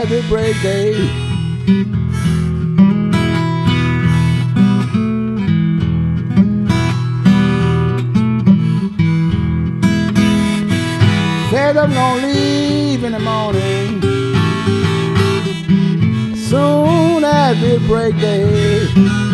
as it break day. Said I'm gonna leave in the morning, soon as it break day.